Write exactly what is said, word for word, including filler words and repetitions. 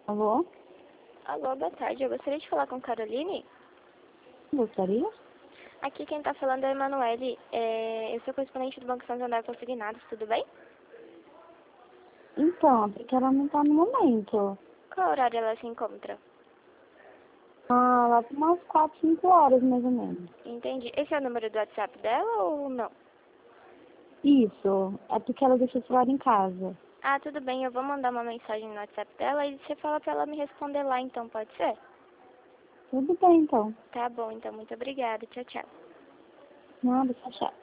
Alô? Alô, boa tarde. Eu gostaria de falar com Caroline. Gostaria? Aqui quem está falando é a Emanuele. É, eu sou correspondente do Banco Santander Consignados, tudo bem? Então, porque ela não tá no momento. Qual horário ela se encontra? Ah, lá por umas quatro, cinco horas, mais ou menos. Entendi. Esse é o número do WhatsApp dela ou não? Isso, é porque ela deixou o celular em casa. Ah, tudo bem. Eu vou mandar uma mensagem no WhatsApp dela e você fala pra ela me responder lá, então pode ser? Tudo bem, então. Tá bom, então. Muito obrigada. Tchau, tchau. Nada, tchau, tchau.